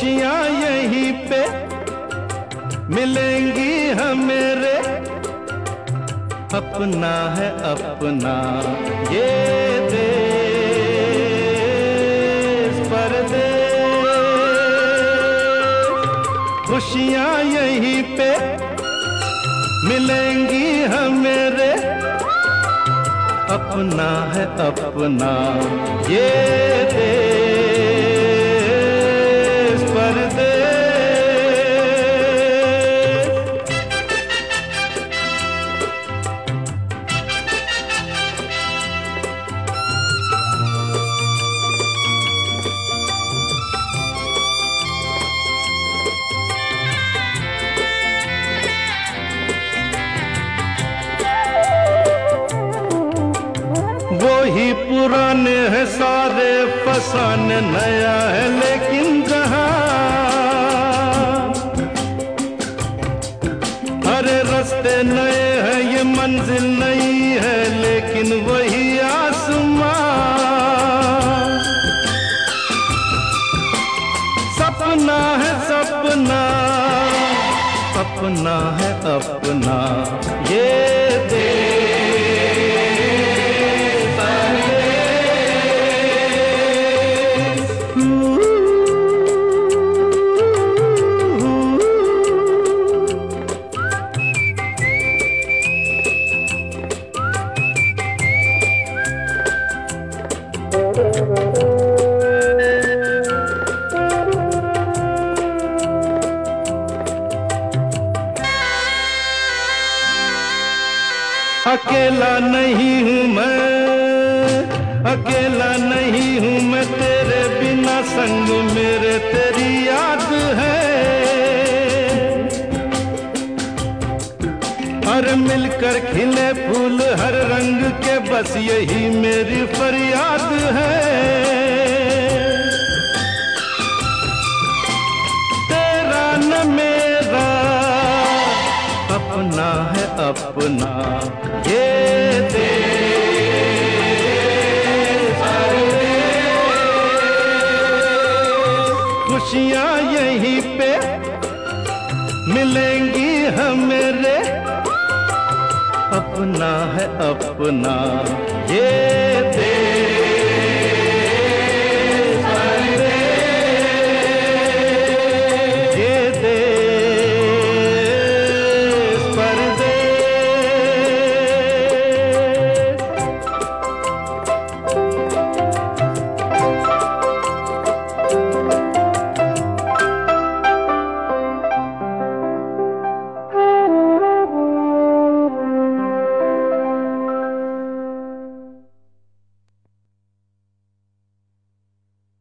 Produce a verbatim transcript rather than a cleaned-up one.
खुशियाँ यहीं पे मिलेंगी हमें रे, अपना है अपना ये देश परदेश। खुशियाँ यहीं पे मिलेंगी हमें रे, अपना है अपना ये देश परदेश। वही पुराने हैं सारे फसाने, नया है लेकिन कहाँ। अरे रास्ते नए हैं, ये मंजिल नई है, लेकिन वही आसमां। सपना है सपना, अपना है अपना ये देश। अकेला नहीं हूँ मैं, अकेला नहीं हूँ मैं, तेरे बिना संग मेरे तेरी याद है। अरे मिलकर खिले फूल हर रंग के, बस यही मेरी फरियाद है। तेरा न मेरा अपना है अपना ये देश। खुशियाँ यहीं पे मिलेंगी हमें रे, अपना है अपना ये